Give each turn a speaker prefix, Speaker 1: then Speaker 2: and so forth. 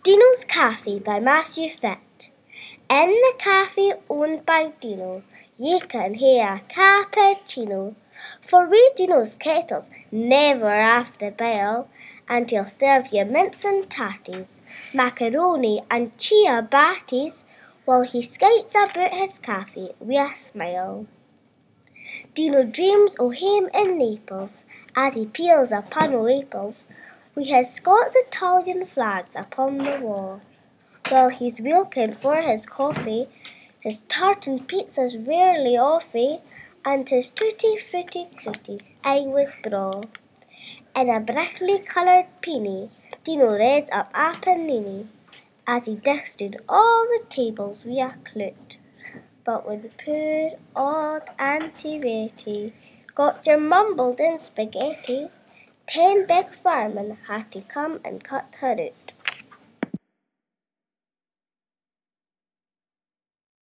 Speaker 1: Dino's Cafe by Matthew Fett. In the cafe owned by Dino, ye can hear a cappuccino. For we Dino's kettles never have to boil, and he'll serve you mince and tatties, macaroni and chia batties, while he skates about his cafe with a smile. Dino dreams o' home in Naples, as he peels a panel apples, with his Scots Italian flags upon the wall. While he's wilking for his coffee, his tartan pizza's rarely offy, and his tutti frutti cruties always braw. In a brightly coloured peony, Dino reads up a panini, as he dusted all the tables with a clout. But when poor old Auntie Betty got your mumbled in spaghetti, 10 big firemen had to come and cut her out.